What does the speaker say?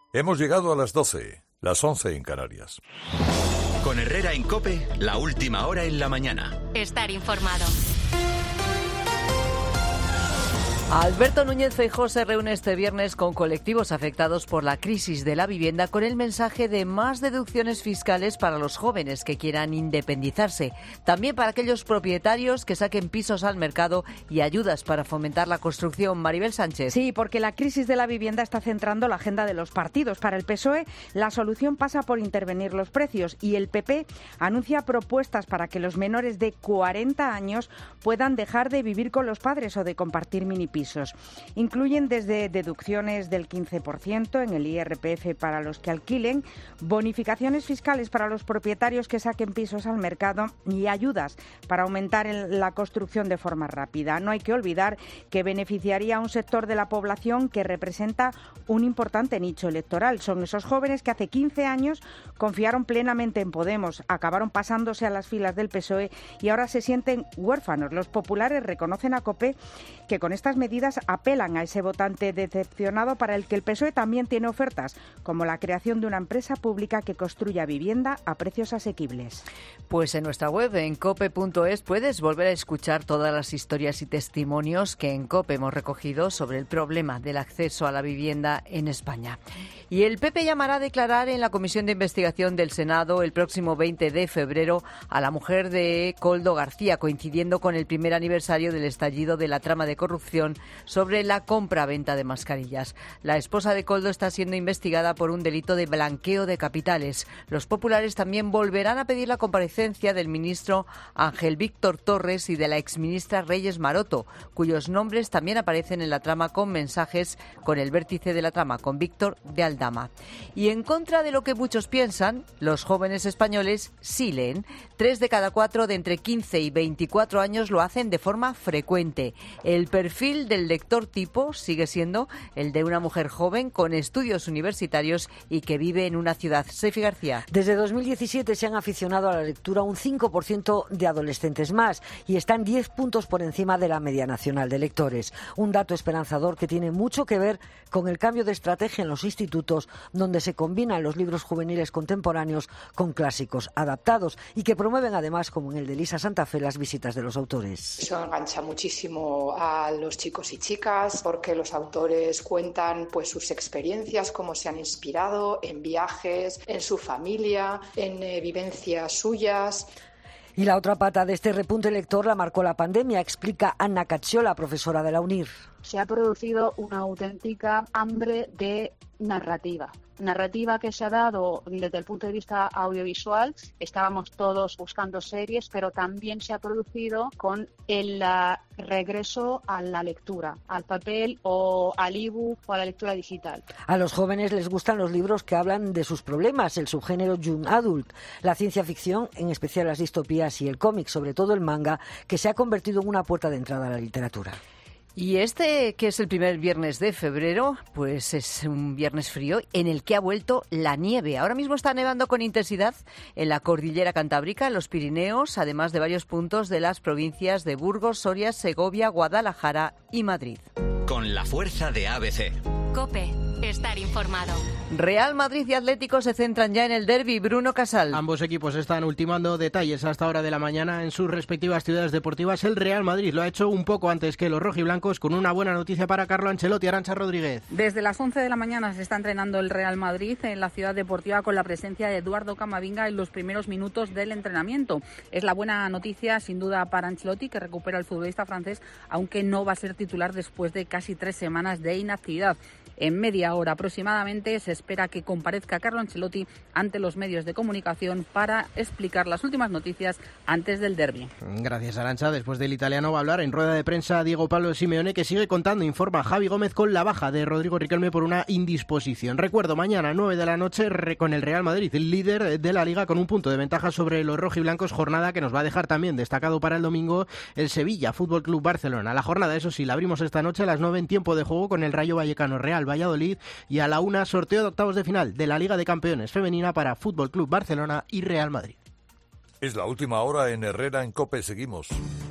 Hemos llegado a las 12, las 11 en Canarias. Con Herrera en COPE, la última hora en la mañana. Estar informado. Alberto Núñez Feijóo se reúne este viernes con colectivos afectados por la crisis de la vivienda con el mensaje de más deducciones fiscales para los jóvenes que quieran independizarse. También para aquellos propietarios que saquen pisos al mercado y ayudas para fomentar la construcción. Maribel Sánchez. Sí, porque la crisis de la vivienda está centrando la agenda de los partidos. Para el PSOE, la solución pasa por intervenir los precios y el PP anuncia propuestas para que los menores de 40 años puedan dejar de vivir con los padres o de compartir minipisos. Incluyen desde deducciones del 15% en el IRPF para los que alquilen, bonificaciones fiscales para los propietarios que saquen pisos al mercado y ayudas para aumentar la construcción de forma rápida. No hay que olvidar que beneficiaría a un sector de la población que representa un importante nicho electoral. Son esos jóvenes que hace 15 años confiaron plenamente en Podemos, acabaron pasándose a las filas del PSOE y ahora se sienten huérfanos. Los populares reconocen a COPE que con estas medidas apelan a ese votante decepcionado para el que el PSOE también tiene ofertas, como la creación de una empresa pública que construya vivienda a precios asequibles. Pues en nuestra web, en cope.es, puedes volver a escuchar todas las historias y testimonios que en COPE hemos recogido sobre el problema del acceso a la vivienda en España. Y el PP llamará a declarar en la Comisión de Investigación del Senado el próximo 20 de febrero a la mujer de Koldo García, coincidiendo con el primer aniversario del estallido de la trama de corrupción sobre la compra-venta de mascarillas. La esposa de Koldo está siendo investigada por un delito de blanqueo de capitales. Los populares también volverán a pedir la comparecencia del ministro Ángel Víctor Torres y de la exministra Reyes Maroto, cuyos nombres también aparecen en la trama con mensajes con el vértice de la trama, con Víctor de Aldama. Y en contra de lo que muchos piensan, los jóvenes españoles sí leen. 3 de cada 4 de entre 15 y 24 años lo hacen de forma frecuente. El perfil del lector tipo sigue siendo el de una mujer joven con estudios universitarios y que vive en una ciudad. Sefi García. Desde 2017 se han aficionado a la lectura un 5% de adolescentes más y están 10 puntos por encima de la media nacional de lectores. Un dato esperanzador que tiene mucho que ver con el cambio de estrategia en los institutos, donde se combinan los libros juveniles contemporáneos con clásicos adaptados y que promueven además, como en el de Elisa Santa Fe, las visitas de los autores. Eso engancha muchísimo a los chicos y chicas porque los autores cuentan pues sus experiencias, cómo se han inspirado en viajes, en su familia, en vivencias suyas. Y la otra pata de este repunte lector la marcó la pandemia, explica Anna Cacciola, profesora de la UNIR. Se ha producido una auténtica hambre de narrativa que se ha dado desde el punto de vista audiovisual. Estábamos todos buscando series, pero también se ha producido con el regreso a la lectura, al papel o al ebook o a la lectura digital. A los jóvenes les gustan los libros que hablan de sus problemas, el subgénero Young Adult, la ciencia ficción, en especial las distopías y el cómic, sobre todo el manga, que se ha convertido en una puerta de entrada a la literatura. Y este, que es el primer viernes de febrero, pues es un viernes frío en el que ha vuelto la nieve. Ahora mismo está nevando con intensidad en la cordillera cantábrica, en los Pirineos, además de varios puntos de las provincias de Burgos, Soria, Segovia, Guadalajara y Madrid. Con la fuerza de ABC. COPE. Estar informado. Real Madrid y Atlético se centran ya en el derbi. Bruno Casal. Ambos equipos están ultimando detalles hasta hora de la mañana en sus respectivas ciudades deportivas. El Real Madrid lo ha hecho un poco antes que los rojiblancos, con una buena noticia para Carlo Ancelotti. Arantxa Rodríguez. Desde las 11 de la mañana se está entrenando el Real Madrid en la ciudad deportiva con la presencia de Eduardo Camavinga en los primeros minutos del entrenamiento. Es la buena noticia sin duda para Ancelotti, que recupera al futbolista francés, aunque no va a ser titular después de casi 3 semanas de inactividad. En media hora aproximadamente se espera que comparezca Carlo Ancelotti ante los medios de comunicación para explicar las últimas noticias antes del derbi. Gracias, Arantxa. Después del italiano va a hablar en rueda de prensa Diego Pablo Simeone, que sigue contando, informa Javi Gómez, con la baja de Rodrigo Riquelme por una indisposición. Recuerdo, mañana 9 de la noche con el Real Madrid, el líder de la Liga, con un punto de ventaja sobre los rojiblancos, jornada que nos va a dejar también destacado para el domingo el Sevilla Fútbol Club Barcelona. La jornada, eso sí, la abrimos esta noche a las 9 en tiempo de juego con el Rayo Vallecano Real Valladolid, y a la 1 sorteo de octavos de final de la Liga de Campeones femenina para Fútbol Club Barcelona y Real Madrid. Es la última hora en Herrera en COPE. Seguimos.